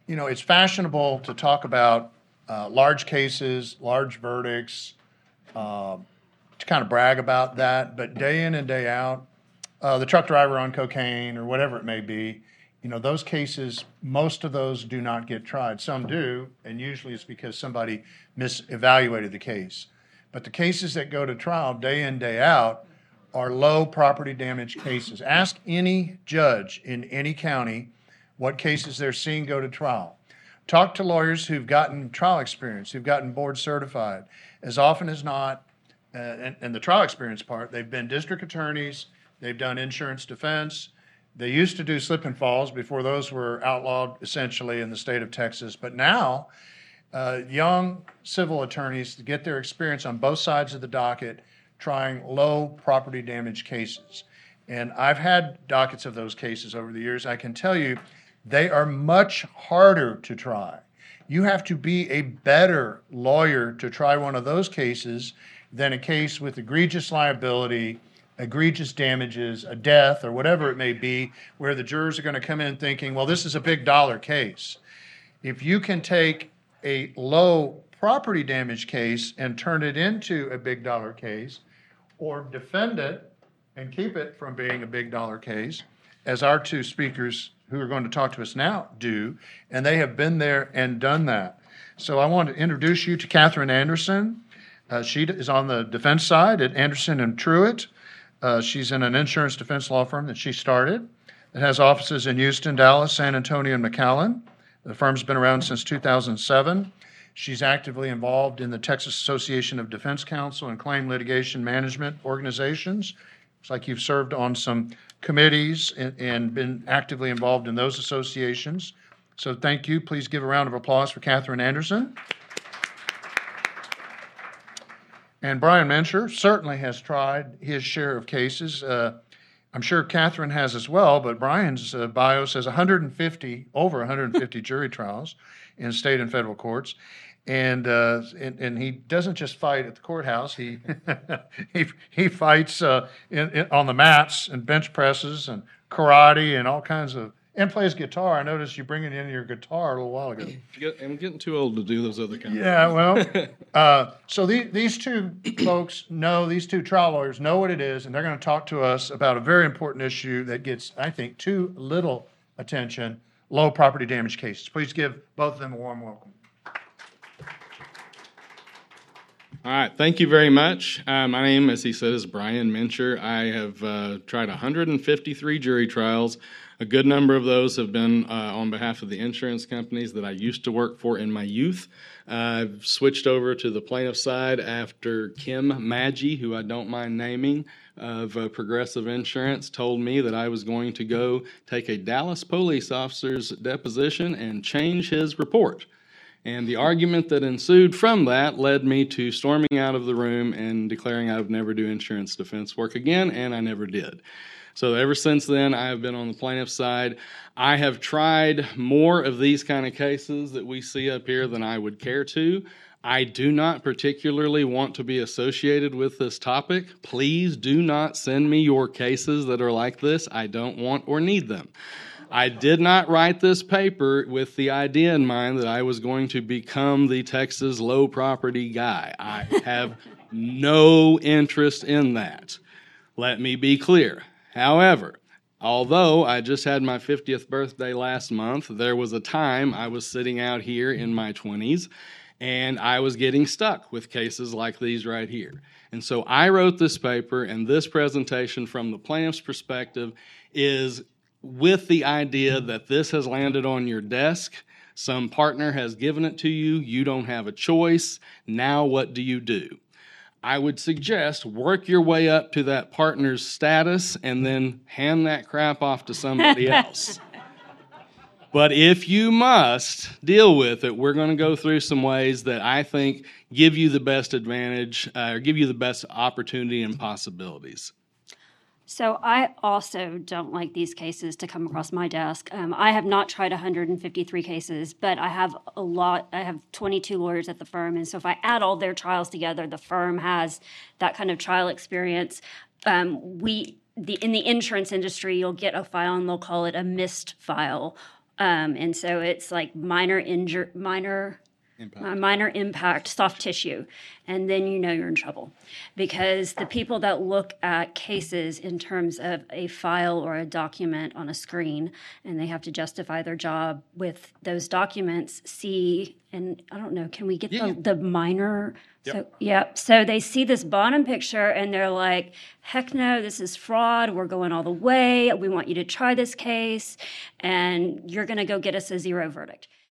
it's fashionable to talk about large cases, large verdicts, to kind of brag about that, but day in and day out, the truck driver on cocaine or whatever it may be, those cases, most of those do not get tried. Some do, and usually it's because somebody misevaluated the case. But the cases that go to trial day in, day out are low property damage cases. Ask any judge in any county what cases they're seeing go to trial. Talk to lawyers who've gotten trial experience, who've gotten board certified. As often as not, and the trial experience part, they've been district attorneys, they've done insurance defense. They used to do slip and falls before those were outlawed essentially in the state of Texas. But now, young civil attorneys get their experience on both sides of the docket trying low property damage cases. And I've had dockets of those cases over the years. I can tell you they are much harder to try. You have to be a better lawyer to try one of those cases than a case with egregious liability, egregious damages, a death, or whatever it may be, where the jurors are going to come in thinking, well, this is a big dollar case. If you can take a low property damage case and turn it into a big dollar case, or defend it and keep it from being a big dollar case, as our two speakers who are going to talk to us now do, and they have been there and done that. So I want to introduce you to Catherine Anderson. She is on the defense side at Anderson and Truitt. She's in an insurance defense law firm that she started. It has offices in Houston, Dallas, San Antonio, and McAllen. The firm's been around since 2007. She's actively involved in the Texas Association of Defense Counsel and Claim Litigation Management Organizations. Looks like you've served on some committees and been actively involved in those associations. So thank you. Please give a round of applause for Catherine Anderson. And Brian Mencher certainly has tried his share of cases. I'm sure Catherine has as well, but Brian's bio says over 150 jury trials in state and federal courts. And he doesn't just fight at the courthouse. He he fights on the mats and bench presses and karate and all kinds of, and plays guitar. I noticed you bringing in your guitar a little while ago. I'm getting too old to do those other kinds. Yeah, well, so these two folks these two trial lawyers know what it is, and they're going to talk to us about a very important issue that gets, I think, too little attention: low property damage cases. Please give both of them a warm welcome. All right, thank you very much. My name, as he said, is Brian Mencher. I have tried 153 jury trials. A good number of those have been on behalf of the insurance companies that I used to work for in my youth. I've switched over to the plaintiff side after Kim Maggi, who I don't mind naming, of Progressive Insurance, told me that I was going to go take a Dallas police officer's deposition and change his report. And the argument that ensued from that led me to storming out of the room and declaring I would never do insurance defense work again, and I never did. So ever since then, I have been on the plaintiff side. I have tried more of these kind of cases that we see up here than I would care to. I do not particularly want to be associated with this topic. Please do not send me your cases that are like this. I don't want or need them. I did not write this paper with the idea in mind that I was going to become the Texas low property guy. I have no interest in that. Let me be clear. However, although I just had my 50th birthday last month, there was a time I was sitting out here in my 20s and I was getting stuck with cases like these right here. And so I wrote this paper, and this presentation from the plaintiff's perspective is with the idea that this has landed on your desk, some partner has given it to you, you don't have a choice, now what do you do? I would suggest work your way up to that partner's status and then hand that crap off to somebody else. But if you must deal with it, we're going to go through some ways that I think give you the best advantage, or give you the best opportunity and possibilities. So I also don't like these cases to come across my desk. I have not tried 153 cases, but I have a lot. I have 22 lawyers at the firm, and so if I add all their trials together, the firm has that kind of trial experience. In the insurance industry, you'll get a file, and they'll call it a missed file. And so it's like minor impact, soft tissue, and then you know you're in trouble. Because the people that look at cases in terms of a file or a document on a screen, and they have to justify their job with those documents, see, and I don't know, can we get the minor? So they see this bottom picture and they're like, heck no, this is fraud. We're going all the way. We want you to try this case, and you're going to go get us a 0 verdict.